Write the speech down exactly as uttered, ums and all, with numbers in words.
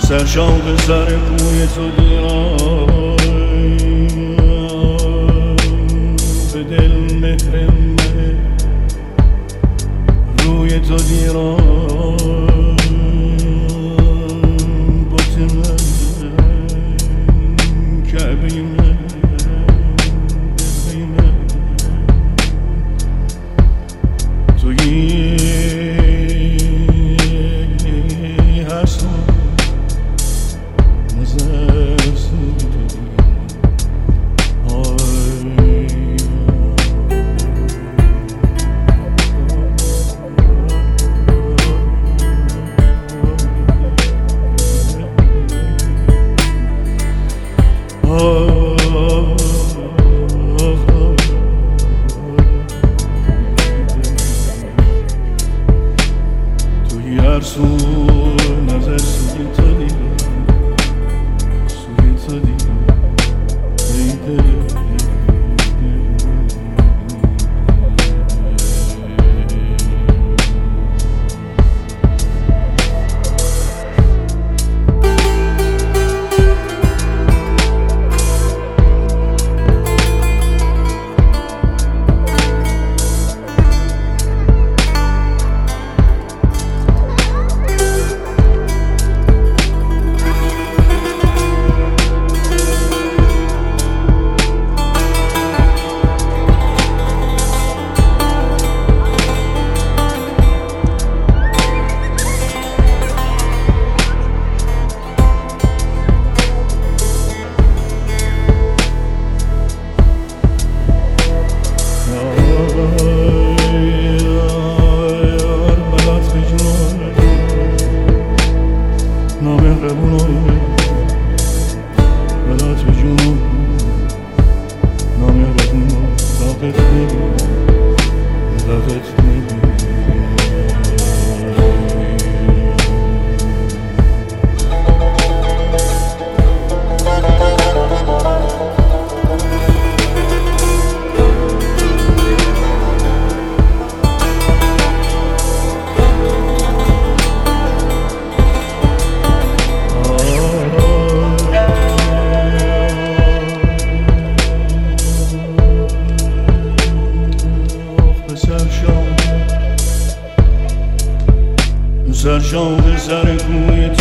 سرشاق سر کوی تو دیرم به دل مهر من روی تو دیرم بوت من کعبه من دل من تویی هر سو نظر سوی تو توی هر سو نظر سوی تو دیدم سوی تو دیدم ای دل سرشاق سر کوی